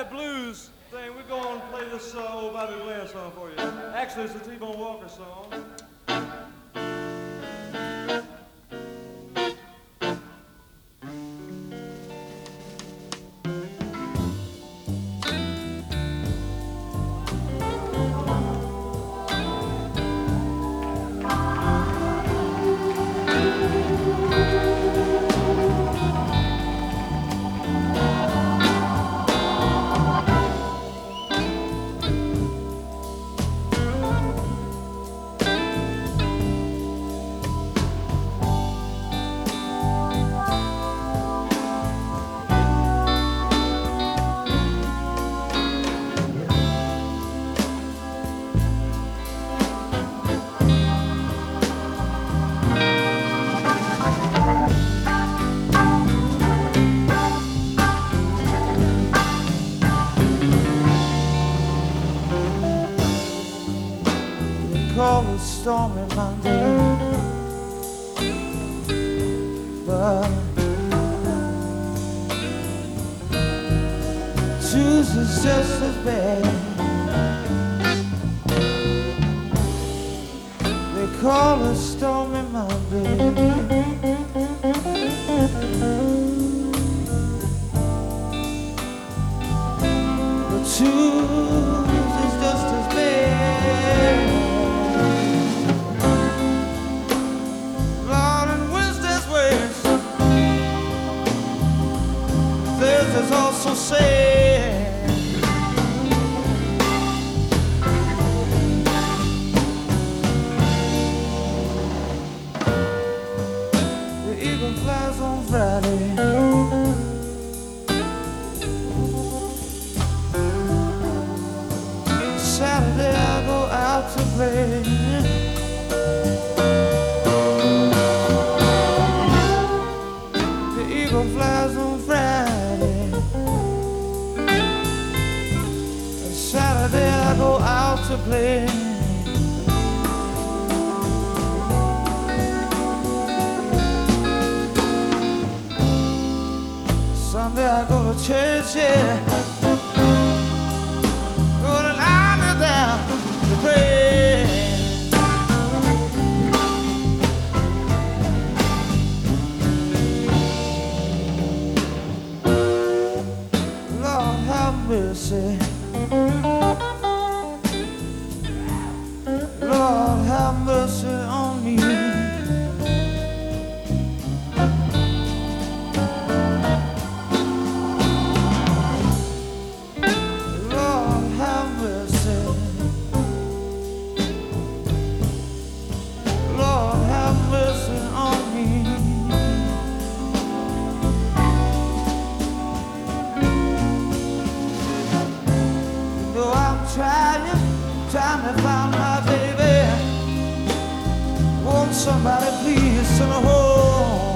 that blues thing, we're going to play this old Bobby Blair song for you. Actually, it's a T-Bone Walker song. Call it stormy Monday, but Tuesday's just as bad. They call it stormy Monday, but Tuesday's just as bad. Is also sad. The eagle flies on Friday. Saturday I go out to play. The eagle flies on Friday. Saturday I go out to play. Sunday I go to church, yeah. Go to lie me down to pray. Lord have mercy. Lord have mercy on me. Lord have mercy. Lord have mercy on me. Though I'm trying to find my baby, won't somebody please send her home?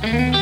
Thank